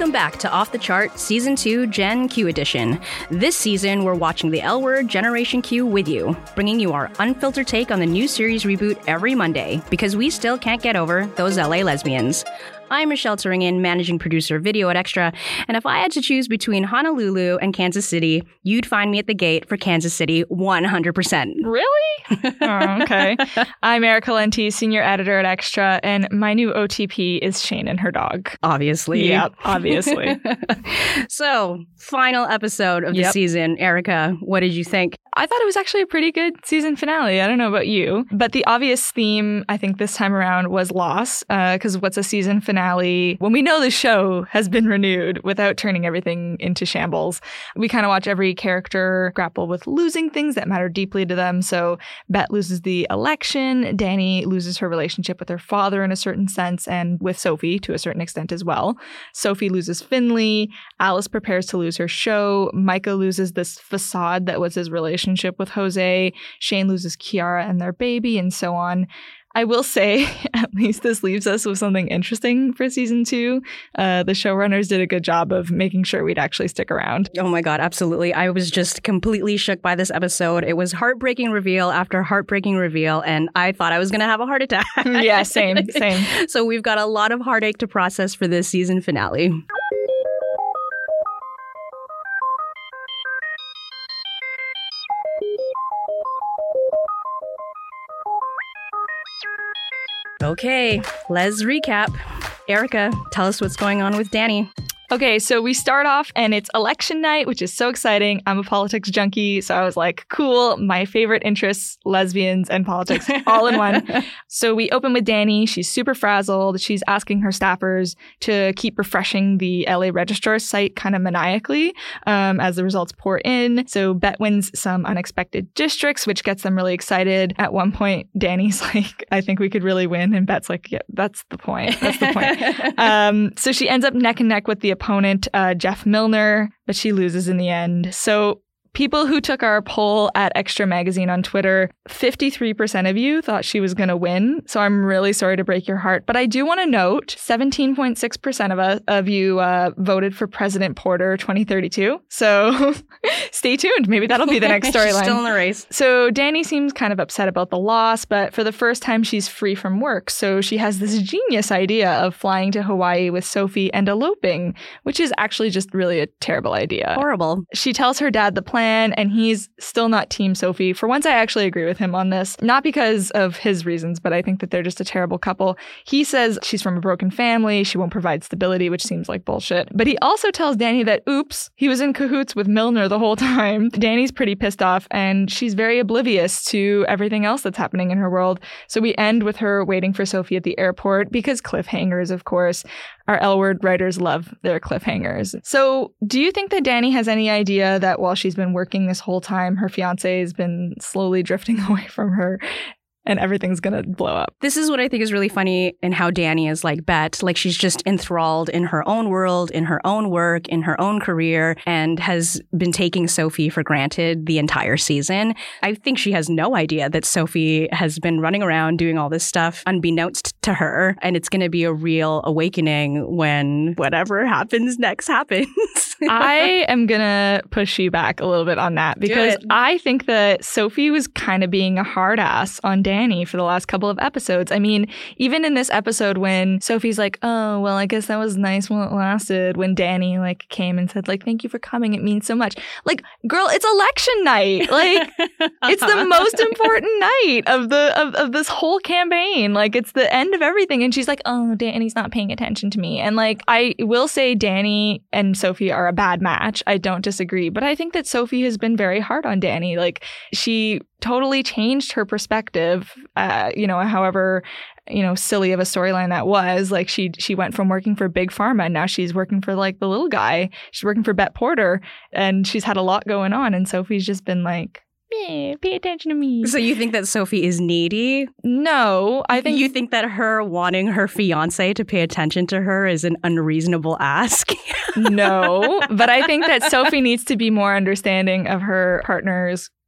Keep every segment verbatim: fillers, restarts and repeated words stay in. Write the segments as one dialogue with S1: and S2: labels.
S1: Welcome back to Off the Chart Season two Gen Q Edition. This season, we're watching the L Word Generation Q with you, bringing you our unfiltered take on the new series reboot every Monday, because we still can't get over those L A lesbians. I'm Michelle Turingen, managing producer of Video at Extra, and if I had to choose between Honolulu and Kansas City, you'd find me at the gate for Kansas City one hundred percent.
S2: Really? Oh, okay. I'm Erica Lenti, senior editor at Extra, and my new O T P is Shane and her dog.
S1: Obviously.
S2: Yep, obviously.
S1: So, final episode of the
S2: Yep.
S1: season. Erica, what did you think?
S2: I thought it was actually a pretty good season finale. I don't know about you, but the obvious theme, I think, this time around was loss, because uh, what's a season finale when we know the show has been renewed without turning everything into shambles? We kind of watch every character grapple with losing things that matter deeply to them. So Bette loses the election, Danny loses her relationship with her father in a certain sense, and with Sophie to a certain extent as well. Sophie loses Finley, Alice prepares to lose her show, Micah loses this facade that was his relationship with Jose, Shane loses Kiara and their baby, and so on. I will say, at least this leaves us with something interesting for season two. Uh, the showrunners did a good job of making sure we'd actually stick around.
S1: Oh my God, absolutely. I was just completely shook by this episode. It was heartbreaking reveal after heartbreaking reveal, and I thought I was going to have a heart attack.
S2: Yeah, same, same.
S1: So we've got a lot of heartache to process for this season finale. Okay, let's recap. Erica, tell us what's going on with Danny.
S2: Okay, so we start off and it's election night, which is so exciting. I'm a politics junkie, so I was like, cool, my favorite interests, lesbians and politics, all in one. So we open with Danny. She's super frazzled. She's asking her staffers to keep refreshing the L A Registrar site kind of maniacally um, as the results pour in. So Bette wins some unexpected districts, which gets them really excited. At one point, Danny's like, I think we could really win. And Bette's like, yeah, that's the point. That's the point. um, so she ends up neck and neck with the opponent, uh, Jeff Milner, but she loses in the end. So people who took our poll at Extra Magazine on Twitter, fifty-three percent of you thought she was going to win. So I'm really sorry to break your heart. But I do want to note seventeen point six percent of, us, of you uh, voted for President Porter twenty thirty-two. So stay tuned. Maybe that'll be the next storyline.
S1: Still in the race.
S2: So Danny seems kind of upset about the loss, but for the first time, she's free from work. So she has this genius idea of flying to Hawaii with Sophie and eloping, which is actually just really a terrible idea.
S1: Horrible.
S2: She tells her dad the plan, and he's still not Team Sophie. For once, I actually agree with him on this, not because of his reasons, but I think that they're just a terrible couple. He says she's from a broken family, she won't provide stability, which seems like bullshit. But he also tells Danny that, oops, he was in cahoots with Milner the whole time. Danny's pretty pissed off, and she's very oblivious to everything else that's happening in her world. So we end with her waiting for Sophie at the airport, because cliffhangers, of course. Our L Word writers love their cliffhangers. So do you think that Danny has any idea that while she's been working this whole time, her fiancé has been slowly drifting away from her and everything's gonna blow up?
S1: This is what I think is really funny in how Danny is like Bette. Like, she's just enthralled in her own world, in her own work, in her own career, and has been taking Sophie for granted the entire season. I think she has no idea that Sophie has been running around doing all this stuff unbeknownst to her, and it's going to be a real awakening when whatever happens next happens.
S2: I am gonna push you back a little bit on that, because I think that Sophie was kind of being a hard ass on Danny for the last couple of episodes. I mean, even in this episode when Sophie's like, oh, well, I guess that was nice while it lasted, when Danny like came and said like, thank you for coming, it means so much. Like, girl, it's election night. Like, it's the most important night of the of, of this whole campaign. Like, it's the end of everything. And she's like, oh, Danny's not paying attention to me. And like, I will say Danny and Sophie are a bad match. I don't disagree. But I think that Sophie has been very hard on Danny. Like, she totally changed her perspective, uh, you know, however, you know, silly of a storyline that was. Like, she she went from working for Big Pharma, and now she's working for like the little guy. She's working for Bette Porter, and she's had a lot going on. And Sophie's just been like, eh, pay attention to me.
S1: So you think that Sophie is needy?
S2: No, I think...
S1: You think that her wanting her fiancé to pay attention to her is an unreasonable ask?
S2: No, but I think that Sophie needs to be more understanding of her partner's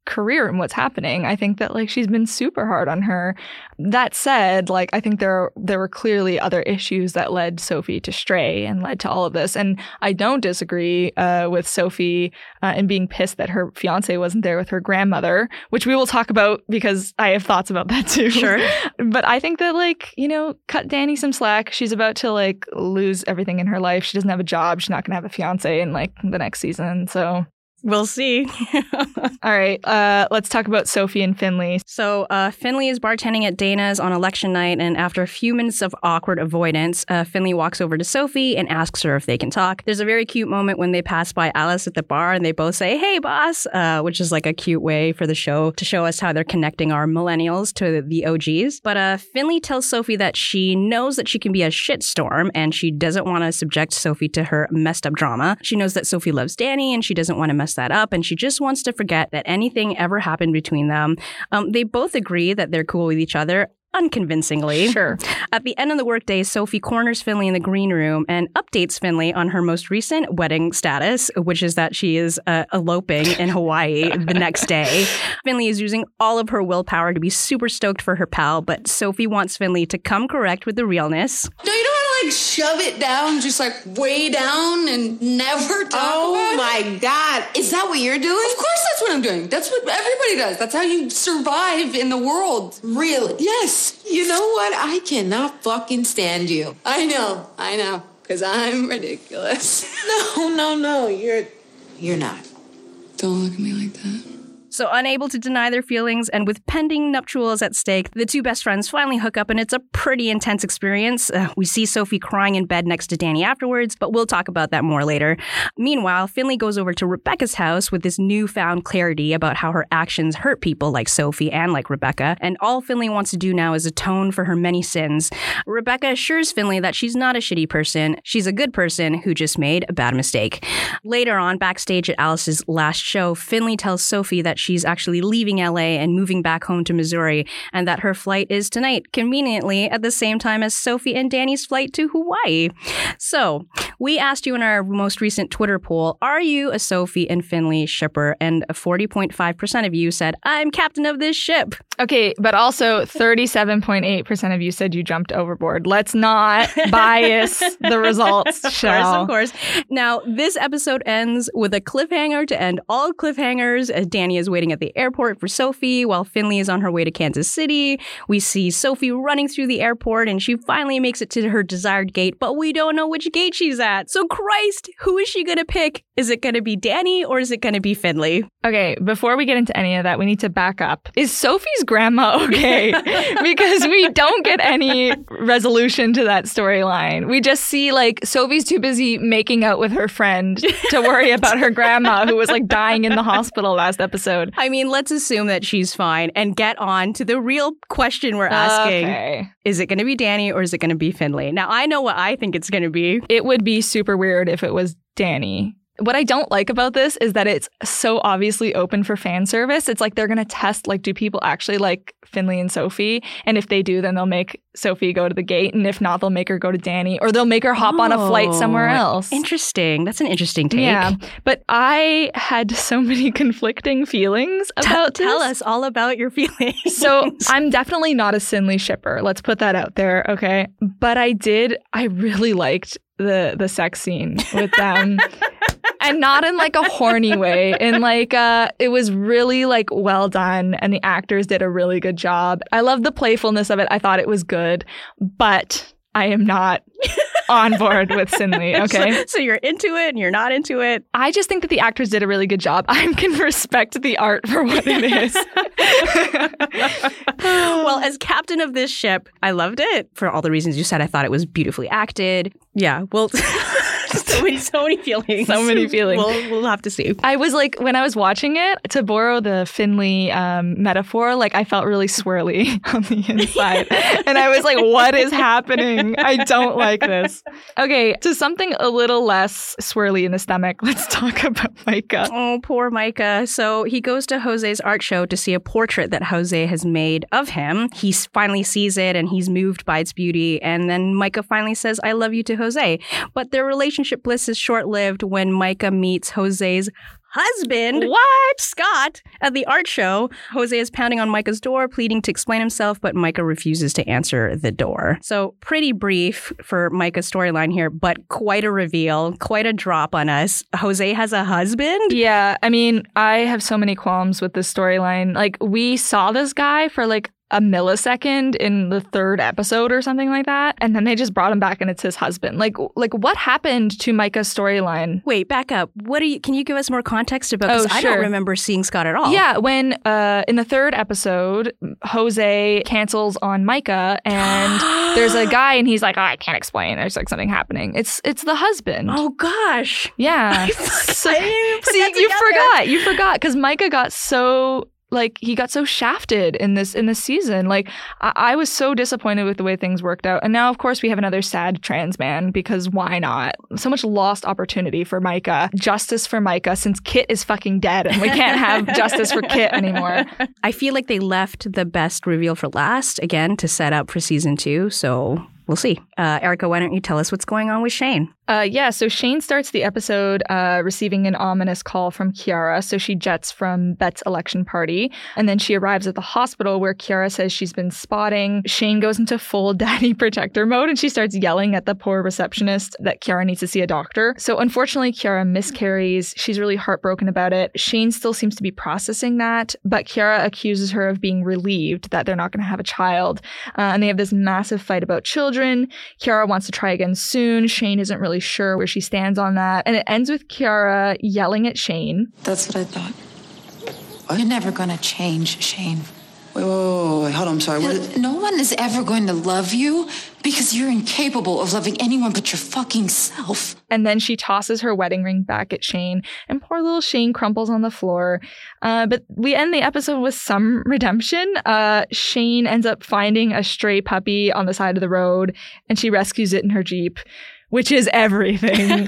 S2: career and what's happening. I think that like she's been super hard on her. That said, like I think there there were clearly other issues that led Sophie to stray and led to all of this. And I don't disagree uh, with Sophie uh, in being pissed that her fiance wasn't there with her grandmother, which we will talk about because I have thoughts about that too.
S1: Sure.
S2: But I think that like, you know, cut Dani some slack. She's about to like lose everything in her life. She doesn't have a job. She's not going to have a fiance in like the next season. So
S1: we'll see.
S2: All right. Uh, let's talk about Sophie and Finley.
S1: So uh, Finley is bartending at Dana's on election night, and after a few minutes of awkward avoidance, uh, Finley walks over to Sophie and asks her if they can talk. There's a very cute moment when they pass by Alice at the bar, and they both say, "Hey, boss," uh, which is like a cute way for the show to show us how they're connecting our millennials to the O Gs. But uh, Finley tells Sophie that she knows that she can be a shitstorm, and she doesn't want to subject Sophie to her messed up drama. She knows that Sophie loves Dani, and she doesn't want to mess that up, and she just wants to forget that anything ever happened between them. Um, they both agree that they're cool with each other, unconvincingly.
S2: Sure.
S1: At the end of the workday, Sophie corners Finley in the green room and updates Finley on her most recent wedding status, which is that she is uh, eloping in Hawaii the next day. Finley is using all of her willpower to be super stoked for her pal, but Sophie wants Finley to come correct with the realness.
S3: No, you don't want to like shove it down, just like way down and never talk
S4: oh
S3: about it.
S4: Oh my God. Is that what you're doing?
S3: Of course that's what I'm doing. That's what everybody does. That's how you survive in the world.
S4: Really?
S3: Yes.
S4: You know what? I cannot fucking stand you.
S3: I know. I know. Because I'm ridiculous.
S4: No, no, no. You're, you're not.
S3: Don't look at me like that.
S1: So unable to deny their feelings and with pending nuptials at stake, the two best friends finally hook up, and it's a pretty intense experience. Uh, we see Sophie crying in bed next to Dani afterwards, but we'll talk about that more later. Meanwhile, Finley goes over to Rebecca's house with this newfound clarity about how her actions hurt people like Sophie and like Rebecca, and all Finley wants to do now is atone for her many sins. Rebecca assures Finley that she's not a shitty person. She's a good person who just made a bad mistake. Later on, backstage at Alice's last show, Finley tells Sophie that she's actually leaving L A and moving back home to Missouri, and that her flight is tonight, conveniently at the same time as Sophie and Dani's flight to Hawaii. So, we asked you in our most recent Twitter poll, are you a Sophie and Finley shipper? And forty point five percent of you said, I'm captain of this ship.
S2: Okay, but also thirty-seven point eight percent of you said you jumped overboard. Let's not bias the results, shall.
S1: Of course, of course. Now, this episode ends with a cliffhanger to end all cliffhangers, as Dani is waiting at the airport for Sophie while Finley is on her way to Kansas City. We see Sophie running through the airport, and she finally makes it to her desired gate, but we don't know which gate she's at. So Christ, who is she going to pick? Is it going to be Dani or is it going to be Finley?
S2: Okay, before we get into any of that, we need to back up. Is Sophie's grandma okay? Because we don't get any resolution to that storyline. We just see like Sophie's too busy making out with her friend to worry about her grandma who was like dying in the hospital last episode.
S1: I mean, let's assume that she's fine and get on to the real question we're asking.
S2: Okay.
S1: Is it going to be Dani or is it going to be Finley? Now, I know what I think it's going to be.
S2: It would be super weird if it was Dani. What I don't like about this is that it's so obviously open for fan service. It's like they're going to test, like, do people actually like Finley and Sophie? And if they do, then they'll make Sophie go to the gate. And if not, they'll make her go to Dani, or they'll make her hop oh, on a flight somewhere else.
S1: Interesting. That's an interesting take.
S2: Yeah. But I had so many conflicting feelings about
S1: T-
S2: this.
S1: Tell us all about your feelings.
S2: So I'm definitely not a Finley shipper. Let's put that out there. Okay. But I did, I really liked the the sex scene with them. And not in like a horny way. In like, uh, it was really like well done, and the actors did a really good job. I love the playfulness of it. I thought it was good, but I am not on board with Finley, okay?
S1: So, so you're into it and you're not into it?
S2: I just think that the actors did a really good job. I can respect the art for what it is.
S1: Well, as captain of this ship, I loved it for all the reasons you said. I thought it was beautifully acted. Yeah, well... So many, so many feelings.
S2: So many feelings.
S1: We'll, we'll have to see.
S2: I was like, when I was watching it, to borrow the Finley um, metaphor, like I felt really swirly on the inside. And I was like, what is happening? I don't like this. Okay, to something a little less swirly in the stomach, let's talk about Micah.
S1: Oh, poor Micah. So he goes to Jose's art show to see a portrait that Jose has made of him. He finally sees it and he's moved by its beauty. And then Micah finally says, I love you to Jose. But their relationship bliss is short-lived when Micah meets Jose's husband.
S2: What?
S1: Scott. At the art show, Jose is pounding on Micah's door, pleading to explain himself, but Micah refuses to answer the door. So pretty brief for Micah's storyline here, but quite a reveal, quite a drop on us. Jose has a husband?
S2: Yeah, I mean, I have so many qualms with this storyline. Like, we saw this guy for like a millisecond in the third episode or something like that, and then they just brought him back and it's his husband. Like, like what happened to Micah's storyline?
S1: Wait, back up. What are you? Can you give us more context about? Because
S2: oh,
S1: I
S2: sure.
S1: don't remember seeing Scott at all.
S2: Yeah, when uh, in the third episode, Jose cancels on Micah, and there's a guy, and he's like, oh, "I can't explain. There's like something happening." It's it's the husband.
S1: Oh gosh.
S2: Yeah.
S1: so,
S2: see, you forgot. You forgot because Micah got so. Like, he got so shafted in this in this season. Like, I-, I was so disappointed with the way things worked out. And now, of course, we have another sad trans man, because why not? So much lost opportunity for Micah. Justice for Micah, since Kit is fucking dead and we can't have justice for Kit anymore.
S1: I feel like they left the best reveal for last, again, to set up for season two. So we'll see. Uh, Erica, why don't you tell us what's going on with Shane?
S2: Uh, yeah, so Shane starts the episode uh, receiving an ominous call from Kiara. So she jets from Bet's election party, and then she arrives at the hospital where Kiara says she's been spotting. Shane goes into full daddy protector mode, and she starts yelling at the poor receptionist that Kiara needs to see a doctor. So unfortunately, Kiara miscarries. She's really heartbroken about it. Shane still seems to be processing that, but Kiara accuses her of being relieved that they're not going to have a child. Uh, and they have this massive fight about children. Kiara wants to try again soon. Shane isn't really sure where she stands on that. And it ends with Kiara yelling at Shane.
S5: That's what I thought.
S4: What? You're never going to change, Shane.
S5: Wait, wait, wait, wait, hold on, I'm sorry. What is-
S4: No one is ever going to love you because you're incapable of loving anyone but your fucking self.
S2: And then she tosses her wedding ring back at Shane, and poor little Shane crumples on the floor. Uh, but we end the episode with some redemption. Uh, Shane ends up finding a stray puppy on the side of the road, and she rescues it in her Jeep, which is everything.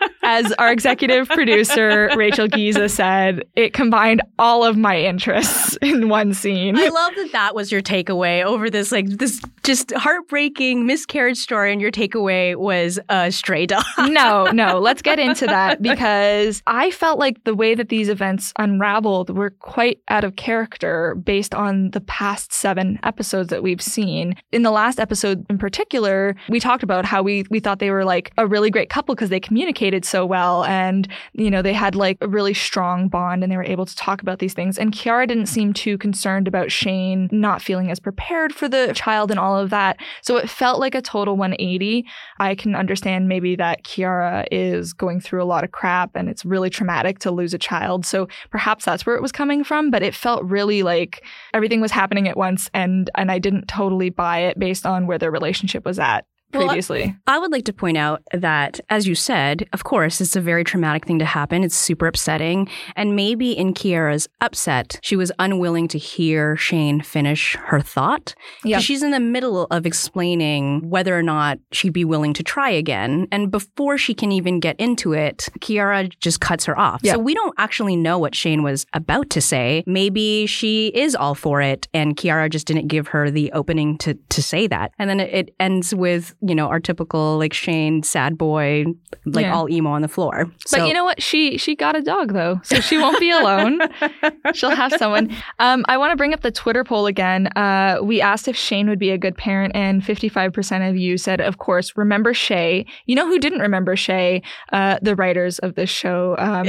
S2: As our executive producer, Rachel Giza, said, it combined all of my interests in one scene.
S1: I love that that was your takeaway over this, like, this just heartbreaking miscarriage story, and your takeaway was a stray dog.
S2: No, no, let's get into that, because I felt like the way that these events unraveled were quite out of character based on the past seven episodes that we've seen. In the last episode in particular, we talked about how we, we thought they were like a really great couple because they communicated so well, and you know, they had like a really strong bond and they were able to talk about these things. And Kiara didn't seem too concerned about Shane not feeling as prepared for the child and all of that. So it felt like a total one eighty. I can understand maybe that Kiara is going through a lot of crap and it's really traumatic to lose a child. So perhaps that's where it was coming from, but it felt really like everything was happening at once, and and I didn't totally buy it based on where their relationship was at previously.
S1: Well, I would like to point out that, as you said, of course, it's a very traumatic thing to happen. It's super upsetting. And maybe in Kiara's upset, she was unwilling to hear Shane finish her thought. Yeah. She's in the middle of explaining whether or not she'd be willing to try again. And before she can even get into it, Kiara just cuts her off. Yeah. So we don't actually know what Shane was about to say. Maybe she is all for it, and Kiara just didn't give her the opening to, to say that. And then it, it ends with, you know, our typical like Shane sad boy, like yeah. all emo on the floor.
S2: But so, you know what? She she got a dog though, so she won't be alone. She'll have someone. Um, I want to bring up the Twitter poll again. Uh, we asked if Shane would be a good parent, and fifty-five percent of you said, of course, remember Shay. You know who didn't remember Shay? Uh, the writers of this show. Um,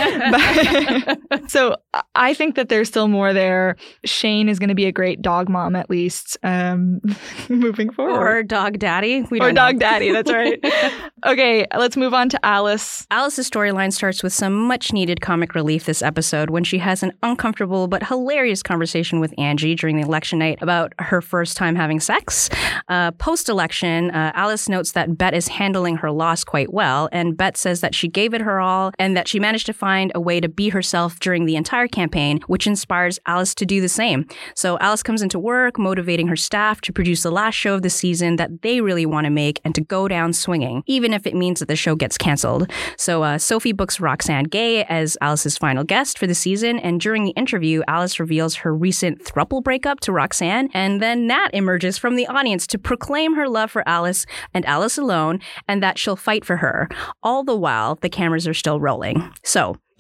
S2: but, so I think that there's still more there. Shane is going to be a great dog mom, at least, um, moving forward.
S1: Or dog daddy. We
S2: or
S1: don't
S2: dog
S1: know.
S2: daddy, that's right. Okay, let's move on to Alice.
S1: Alice's storyline starts with some much-needed comic relief this episode when she has an uncomfortable but hilarious conversation with Angie during the election night about her first time having sex. Uh, post-election, uh, Alice notes that Bet is handling her loss quite well, and Bet says that she gave it her all and that she managed to find a way to be herself during the entire campaign, which inspires Alice to do the same. So Alice comes into work, motivating her staff to produce the last show of the season that they really want to make and to go down swinging, even if it means that the show gets canceled. So uh, Sophie books Roxanne Gay as Alice's final guest for the season, and during the interview, Alice reveals her recent throuple breakup to Roxanne, and then Nat emerges from the audience to proclaim her love for Alice and Alice alone, and that she'll fight for her. All the while, the cameras are still rolling. So,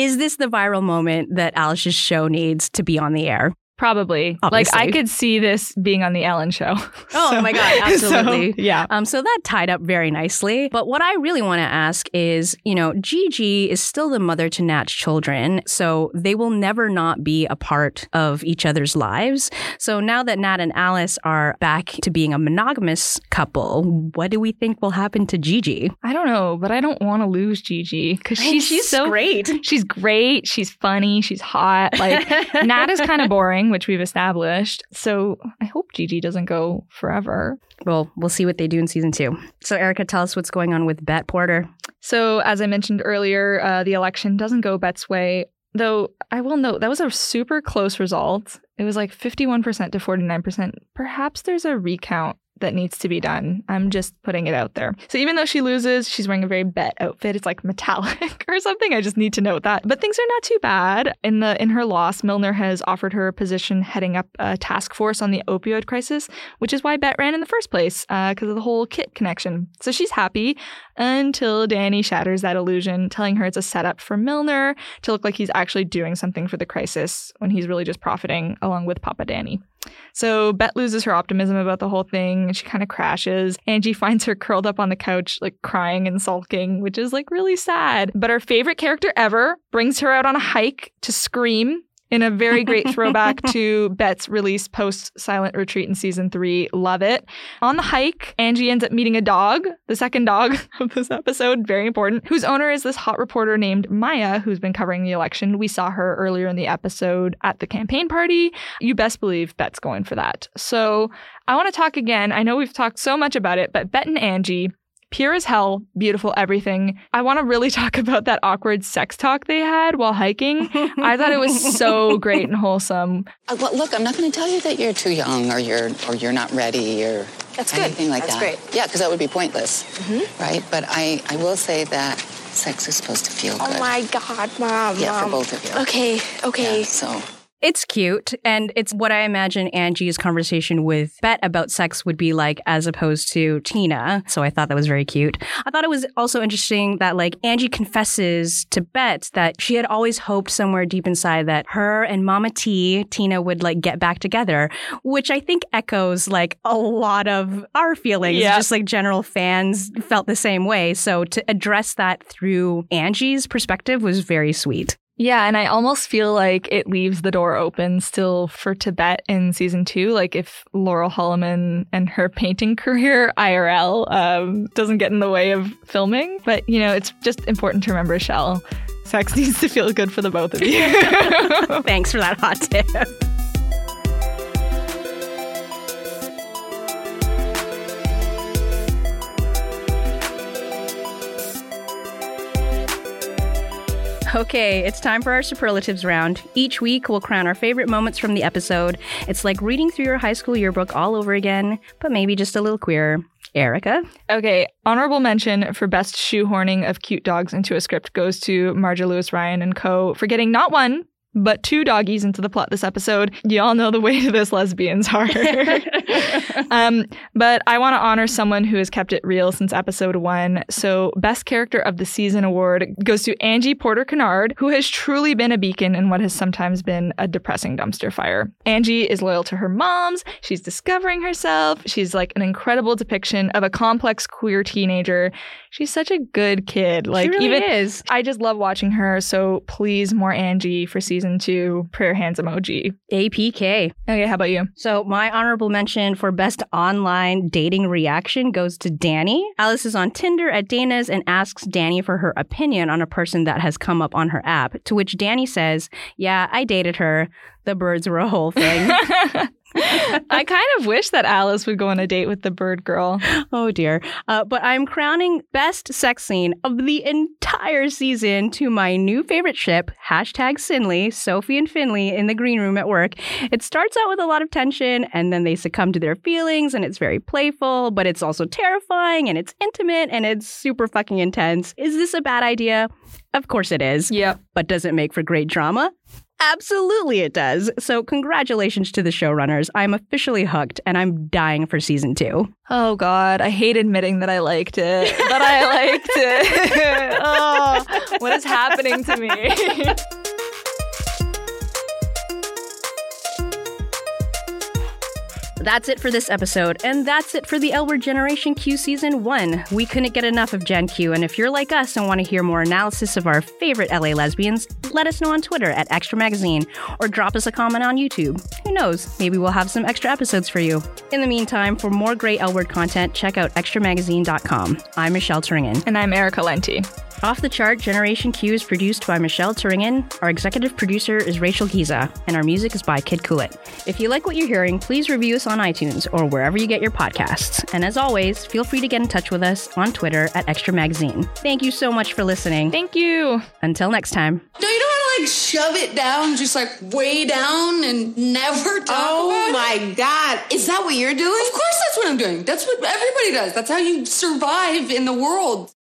S1: Is this the viral moment that Alice's show needs to be on the air?
S2: Probably.
S1: Obviously.
S2: Like, I could see this being on the Ellen show.
S1: Oh, so, my God. Absolutely.
S2: So, yeah.
S1: Um, so that tied up very nicely. But what I really want to ask is, you know, Gigi is still the mother to Nat's children, so they will never not be a part of each other's lives. So now that Nat and Alice are back to being a monogamous couple, what do we think will happen to Gigi?
S2: I don't know, but I don't want to lose Gigi because she's,
S1: she's
S2: so
S1: great.
S2: She's great. She's funny. She's hot. Like, Nat is kind of boring, which we've established. So I hope Gigi doesn't go forever.
S1: Well, we'll see what they do in season two. So Erica, tell us what's going on with Bet Porter.
S2: So as I mentioned earlier, uh, the election doesn't go Bet's way. Though I will note that was a super close result. It was like fifty-one percent to forty-nine percent. Perhaps there's a recount that needs to be done. I'm just putting it out there. So even though she loses, she's wearing a very Bet outfit. It's like metallic or something. I just need to note that. But things are not too bad. In the in her loss, Milner has offered her a position heading up a task force on the opioid crisis, which is why Bet ran in the first place, because uh, of the whole Kit connection. So she's happy until Danny shatters that illusion, telling her it's a setup for Milner to look like he's actually doing something for the crisis when he's really just profiting along with Papa Danny. So Bet loses her optimism about the whole thing and she kind of crashes. Angie finds her curled up on the couch, like crying and sulking, which is like really sad. But our favorite character ever brings her out on a hike to scream in a very great throwback to Bet's release post Silent Retreat in season three. Love it. On the hike, Angie ends up meeting a dog, the second dog of this episode, very important, whose owner is this hot reporter named Maya, who's been covering the election. We saw her earlier in the episode at the campaign party. You best believe Bet's going for that. So I want to talk again. I know we've talked so much about it, but Bet and Angie, pure as hell, beautiful everything. I want to really talk about that awkward sex talk they had while hiking. I thought it was so great and wholesome.
S6: Uh, well, look, I'm not going to tell you that you're too young or you're or you're not ready or
S7: That's good.
S6: anything like
S7: That's
S6: that.
S7: That's great.
S6: Yeah, because that would be pointless,
S7: mm-hmm.
S6: right? But I, I will say that sex is supposed to feel good.
S7: Oh my God, Mom.
S6: Yeah,
S7: Mom.
S6: for both of you.
S7: Okay, okay.
S6: Yeah, so...
S1: It's cute, and it's what I imagine Angie's conversation with Bet about sex would be like as opposed to Tina, so I thought that was very cute. I thought it was also interesting that like Angie confesses to Bet that she had always hoped somewhere deep inside that her and Mama T, Tina, would like get back together, which I think echoes like a lot of our feelings,
S2: yeah.
S1: Just like general fans felt the same way. So to address that through Angie's perspective was very sweet.
S2: Yeah, and I almost feel like it leaves the door open still for Bet in season two. Like if Laurel Hulleman and her painting career I R L um, doesn't get in the way of filming. But, you know, it's just important to remember, Shell, sex needs to feel good for the both of you.
S1: Thanks for that hot tip. Okay, it's time for our superlatives round. Each week, we'll crown our favorite moments from the episode. It's like reading through your high school yearbook all over again, but maybe just a little queerer. Erica?
S2: Okay, honorable mention for best shoehorning of cute dogs into a script goes to Marja Lewis Ryan and co. for getting not one, but two doggies into the plot this episode. Y'all know the way to this, lesbians are. um, but I want to honor someone who has kept it real since episode one. So Best Character of the Season award goes to Angie Porter Kennard, who has truly been a beacon in what has sometimes been a depressing dumpster fire. Angie is loyal to her moms. She's discovering herself. She's like an incredible depiction of a complex queer teenager. She's such a good kid. Like,
S1: she really
S2: even,
S1: is.
S2: I just love watching her. So please, more Angie for season Season two, prayer hands emoji.
S1: A P K.
S2: Okay, how about you?
S1: So my honorable mention for best online dating reaction goes to Danny. Alice is on Tinder at Dana's and asks Danny for her opinion on a person that has come up on her app, to which Danny says, yeah, I dated her. The birds were a whole thing.
S2: I kind of wish that Alice would go on a date with the bird girl.
S1: Oh, dear. Uh, but I'm crowning best sex scene of the entire season to my new favorite ship, hashtag Sinley, Sophie and Finley in the green room at work. It starts out with a lot of tension, and then they succumb to their feelings, and it's very playful, but it's also terrifying, and it's intimate, and it's super fucking intense. Is this a bad idea? Of course it is.
S2: Yep.
S1: But does it make for great drama? Absolutely it does. So congratulations to the showrunners. I'm officially hooked and I'm dying for season two.
S2: Oh, God. I hate admitting that I liked it, but I liked it. Oh, what is happening to me?
S1: That's it for this episode, and that's it for the L Word Generation Q Season one. We couldn't get enough of Gen Q, and if you're like us and want to hear more analysis of our favorite L A lesbians, let us know on Twitter at Extra Magazine, or drop us a comment on YouTube. Who knows, maybe we'll have some extra episodes for you. In the meantime, for more great L Word content, check out extra magazine dot com. I'm Michelle Turingen.
S2: And I'm Erica Lenti.
S1: Off the Chart Generation Q is produced by Michelle Turingen, our executive producer is Rachel Giza, and our music is by Kid Kulit. If you like what you're hearing, please review us on iTunes or wherever you get your podcasts. And as always, feel free to get in touch with us on Twitter at Extra Magazine. Thank you so much for listening.
S2: Thank you.
S1: Until next time.
S3: No, you don't want to like shove it down, just like way down and never talk
S8: oh
S3: about it.
S8: Oh my God. Is that what you're doing?
S3: Of course that's what I'm doing. That's what everybody does. That's how you survive in the world.